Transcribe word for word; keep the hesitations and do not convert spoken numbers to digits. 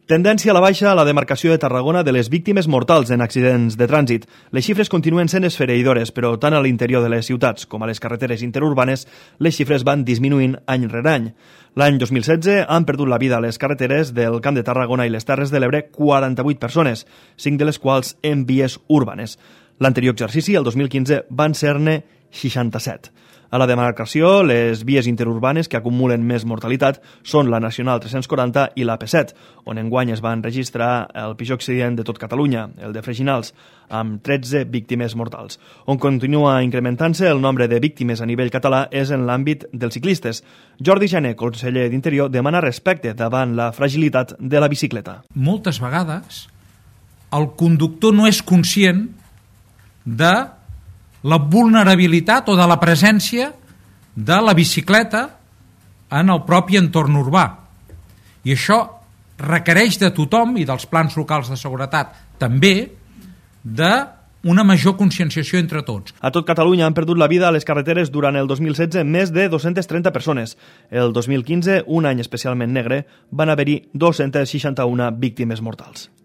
Tendència a la baixa a la demarcació de Tarragona de les víctimes mortals en accidents de trànsit. Les xifres continuen sent esfereïdores, però tant a l'interior de les ciutats com a les carreteres interurbanes, les xifres van disminuint any rere any. L'any dos mil setze han perdut la vida a les carreteres del Camp de Tarragona i les Terres de l'Ebre quaranta-vuit persones, cinc de les quals en vies urbanes. L'anterior exercici, el dos mil quinze, van ser-ne seixanta-set. A la demarcació, les vies interurbanes que acumulen més mortalitat són la Nacional tres-cents quaranta i la A P set, on enguany es van registrar el pitjor accident de tot Catalunya, el de Freginals, amb tretze víctimes mortals. On continua incrementant-se el nombre de víctimes a nivell català és en l'àmbit dels ciclistes. Jordi Jané, conseller d'Interior, demana respecte davant la fragilitat de la bicicleta. Moltes vegades el conductor no és conscient de la vulnerabilitat o de la presència de la bicicleta en el propi entorn urbà. I això requereix de tothom, i dels plans locals de seguretat també, d'una major conscienciació entre tots. A tot Catalunya han perdut la vida a les carreteres durant el dos mil setze més de dos-centes trenta persones. El dos mil quinze, un any especialment negre, van haver-hi dos-centes seixanta-una víctimes mortals.